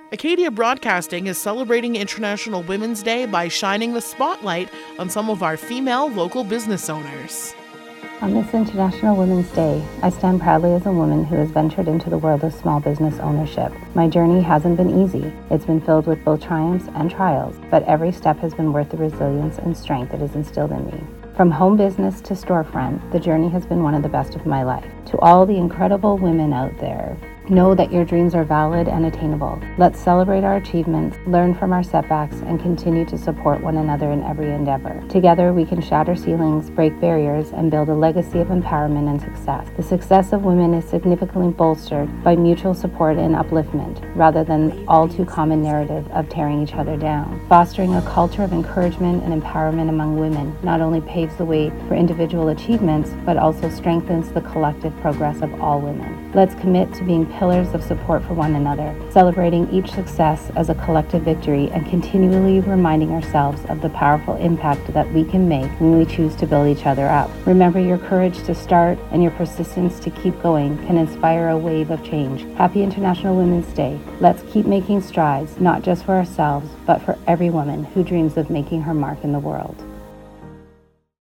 Acadia Broadcasting is celebrating International Women's Day by shining the spotlight on some of our female local business owners. On this International Women's Day, I stand proudly as a woman who has ventured into the world of small business ownership. My journey hasn't been easy. It's been filled with both triumphs and trials, but every step has been worth the resilience and strength it has instilled in me. From home business to storefront, the journey has been one of the best of my life. To all the incredible women out there, know that your dreams are valid and attainable. Let's celebrate our achievements, learn from our setbacks, and continue to support one another in every endeavor. Together, we can shatter ceilings, break barriers, and build a legacy of empowerment and success. The success of women is significantly bolstered by mutual support and upliftment, rather than all too common narrative of tearing each other down. Fostering a culture of encouragement and empowerment among women not only paves the way for individual achievements, but also strengthens the collective progress of all women. Let's commit to being pillars of support for one another, celebrating each success as a collective victory and continually reminding ourselves of the powerful impact that we can make when we choose to build each other up. Remember, your courage to start and your persistence to keep going can inspire a wave of change. Happy International Women's Day. Let's keep making strides, not just for ourselves, but for every woman who dreams of making her mark in the world.